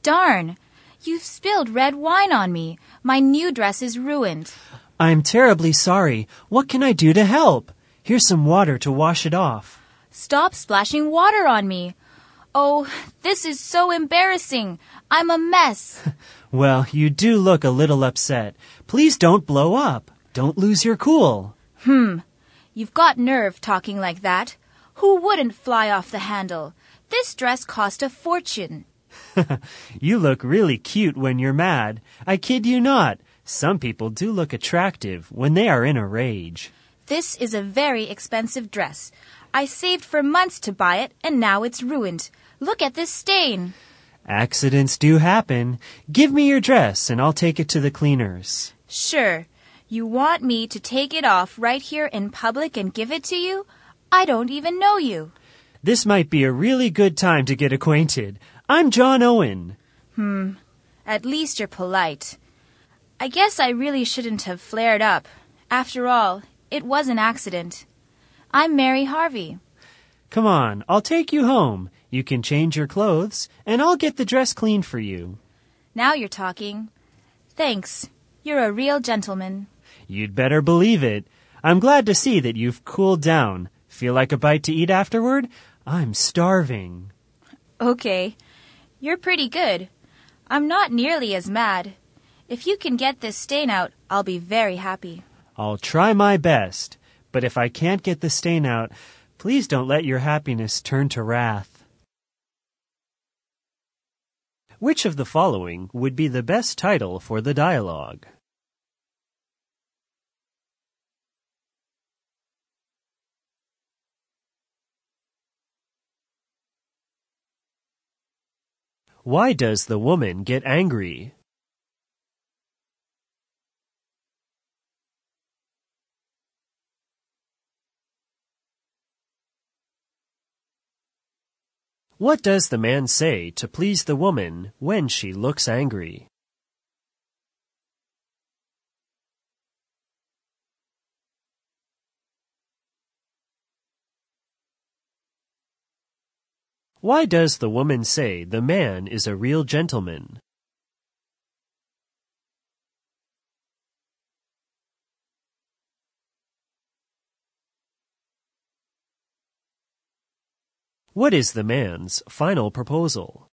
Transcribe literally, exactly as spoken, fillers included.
Darn! You've spilled red wine on me. My new dress is ruined. I'm terribly sorry. What can I do to help? Here's some water to wash it off. Stop splashing water on me. Oh, this is so embarrassing. I'm a mess. Well, you do look a little upset. Please don't blow up. Don't lose your cool. Hmm. You've got nerve talking like that. Who wouldn't fly off the handle? This dress cost a fortune. You look really cute when you're mad. I kid you not. Some people do look attractive when they are in a rage. This is a very expensive dress. I saved for months to buy it, and now it's ruined. Look at this stain. Accidents do happen. Give me your dress, and I'll take it to the cleaners. Sure. You want me to take it off right here in public and give it to you? I don't even know you. This might be a really good time to get acquainted. I'm John Owen. Hmm. At least you're polite. I guess I really shouldn't have flared up. After all, it was an accident. I'm Mary Harvey. Come on, I'll take you home. You can change your clothes, and I'll get the dress cleaned for you. Now you're talking. Thanks. You're a real gentleman. You'd better believe it. I'm glad to see that you've cooled down. Feel like a bite to eat afterward? I'm starving. Okay. You're pretty good. I'm not nearly as mad. If you can get this stain out, I'll be very happy. I'll try my best, but if I can't get the stain out, please don't let your happiness turn to wrath. Which of the following would be the best title for the dialogue? Why does the woman get angry? What does the man say to please the woman when she looks angry? Why does the woman say the man is a real gentleman? What is the man's final proposal?